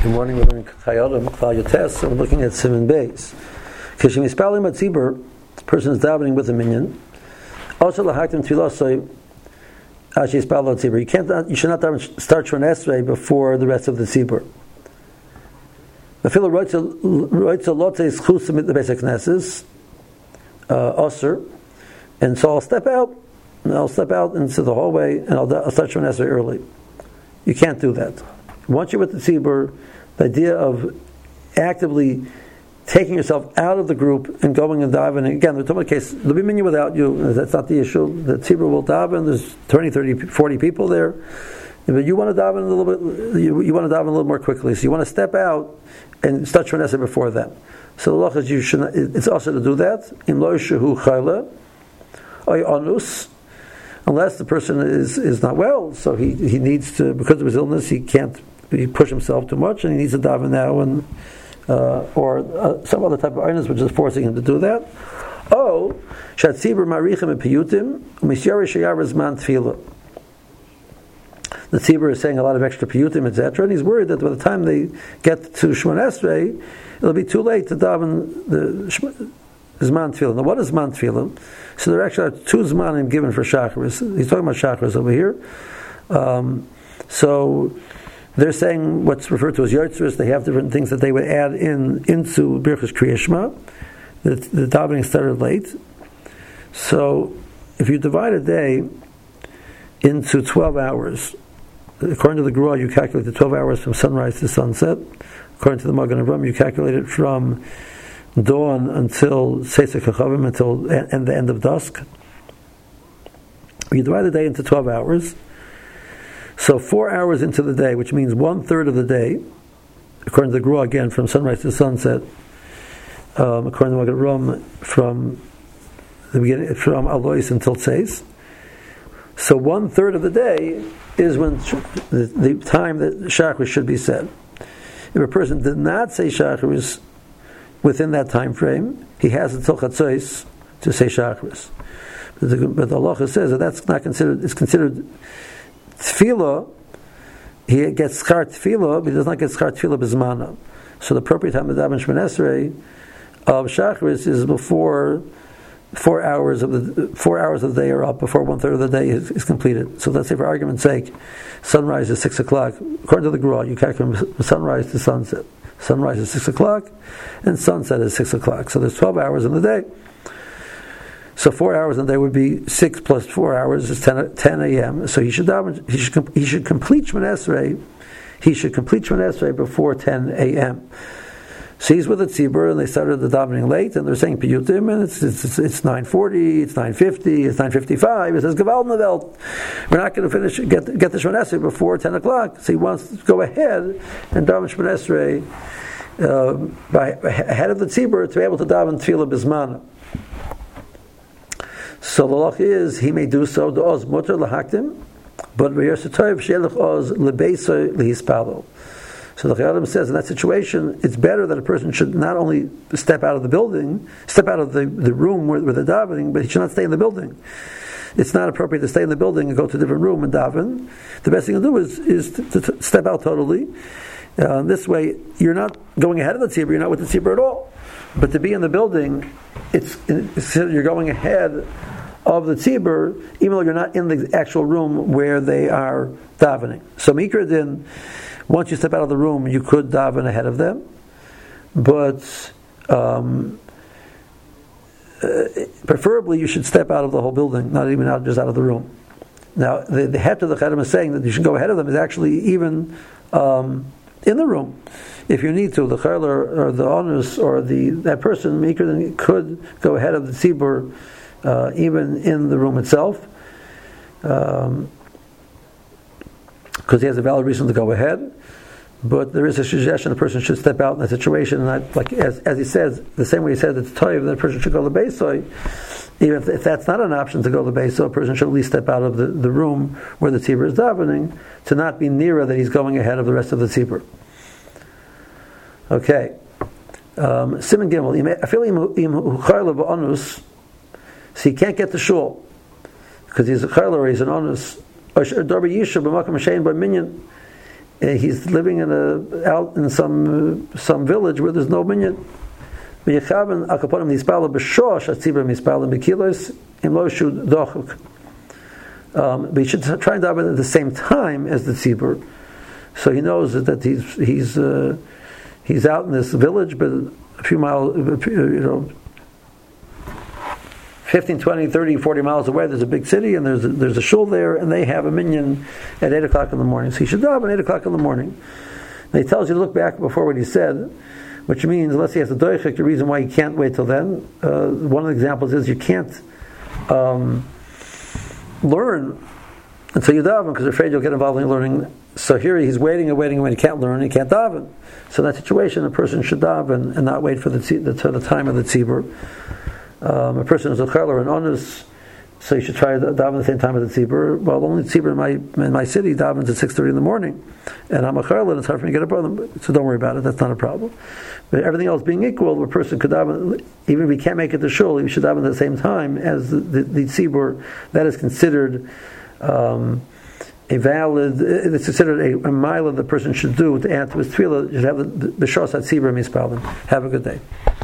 Good morning, we're learning Chayodim, Klal Yotes, and we're looking at Siman Beis. Kishim Yispalim Atzibur, the person is davening with a minyan. Also, Lahaktim Tfilasoi, Ashi Yispalim Atzibur. You should not start Shon Esrei before the rest of the Tzibur. The Fila Roitza Lotes Chusim the basic Knesses, Osir, and so I'll step out into the hallway, and I'll start Shon Esrei early. You can't do that. Once you're with the tzibur, the idea of actively taking yourself out of the group and going and davening, again, we're talking about a case, there'll be minyan without you, that's not the issue. The tzibur will daven, there's 20, 30, 40 people there, but you want to daven a little bit, you want to daven a little more quickly, so you want to step out and start Shon Esrei before them. So the law is you should not, it's also to do that, in lo shehu chayla, oy onus, unless the person is not well, so he needs to, because of his illness, he can't push himself too much, and he needs to daven now, and or some other type of illness which is forcing him to do that. Oh, shatzibur marichem piyutim u'misyari sheyar zman tefillah. The tzibur is saying a lot of extra piyutim, etc., and he's worried that by the time they get to Shemon Esrei, it'll be too late to daven the Zman Tefillah. Now, what is Zman Tefillah? So there actually are two Zmanim given for Shacharis. He's talking about Shacharis over here. So they're saying what's referred to as Yotzers. They have different things that they would add into Birchas Kriya Shema. The davening started late. So if you divide a day into 12 hours, according to the Gruah, you calculate the 12 hours from sunrise to sunset. According to the Magen Avraham, you calculate it from dawn until Seisek HaChavim, until the end of dusk. You divide the day into 12 hours. So 4 hours into the day, which means 1/3 of the day, according to the Gruah, again, from sunrise to sunset, according to the Magen Avraham, from the beginning, from Alois until Tzeis. So 1/3 of the day is when the time that Shacharis should be said. If a person did not say Shacharis within that time frame, he has until Chatzos to say Shacharis. But the halacha says that that's not considered. It's considered tefillah. He gets schar tefillah, but he does not get schar tefillah b'zmana. So the appropriate time of daven Shemon Esrei of Shacharis is before 4 hours of the day are up, before 1/3 of the day is completed. So let's say, for argument's sake, sunrise is 6 o'clock. According to the Gruah, you calculate from sunrise to sunset. Sunrise is 6 o'clock, and sunset is 6 o'clock. So there's 12 hours in the day. So 4 hours in the day would be 6 plus 4 hours is 10 a.m. So he should complete Shemon Esrei. He should complete Shemon Esrei before 10 a.m. So he's with the tzibur, and they started the davening late, and they're saying piyutim, and it's 9:40, it's 9:50, it's 9:55. It says Gewalt Nevelt. We're not going to finish get the Shemon Esrei before 10 o'clock. So he wants to go ahead and daven Shemon Esrei ahead of the tzibur to be able to daven tefillah bizmana. So the law is he may do so. The oz mutar lahaktim, but v'yosetoyv she'elach oz lebeisoi lehispalo. So the Chayyim says in that situation, it's better that a person should not only step out of the building, step out of the room where they're davening, but he should not stay in the building. It's not appropriate to stay in the building and go to a different room and daven. The best thing to do is to step out totally. This way, you're not going ahead of the tzibur, you're not with the tzibur at all. But to be in the building, you're going ahead of the tzibur, even though you're not in the actual room where they are davening. So Mikra Din, once you step out of the room, you could daven ahead of them, but preferably you should step out of the whole building, not even just out of the room. Now, the head of the Chayyim is saying that you should go ahead of them is actually even in the room. If you need to, the Chayil or the onus or that person could go ahead of the tzibur even in the room itself. Because he has a valid reason to go ahead, but there is a suggestion a person should step out in that situation, and not, like as he says, the same way he says it's toiv, that a person should go to the beisoy. Even if that's not an option to go to the beisoy, a person should at least step out of the room where the tzibur is davening, to not be nearer that he's going ahead of the rest of the tzibur. Okay, Siman Gimel. I feel onus, so he can't get the shul because he's a chayil or he's an onus. he's living out in some village where there's no minyan. But he should try and daven at the same time as the tzibur, so he knows that he's out in this village, but a few miles, 15, 20, 30, 40 miles away, there's a big city, and there's a shul there, and they have a minyan at 8 o'clock in the morning. So he should daven at 8 o'clock in the morning. And he tells you to look back before what he said, which means, unless he has a doichik, the reason why he can't wait till then, one of the examples is you can't learn until you daven, because you're afraid you'll get involved in learning. So here he's waiting, he can't learn, he can't daven. So in that situation, a person should daven and not wait for the time of the tzibur. A person is a chal or an onus, so you should try to daven at the same time as the tzibur. Well, the only tzibur in my city davens at 6:30 in the morning, and I'm a chal, and it's hard for me to get up on them. So don't worry about it; that's not a problem. But everything else being equal, a person could daven, even if he can't make it to shul, he should daven at the same time as the tzibur. That is considered a valid. It's considered a mile the person should do to add to his tefillah. Should have the shos at tzibur mispalin. Have a good day.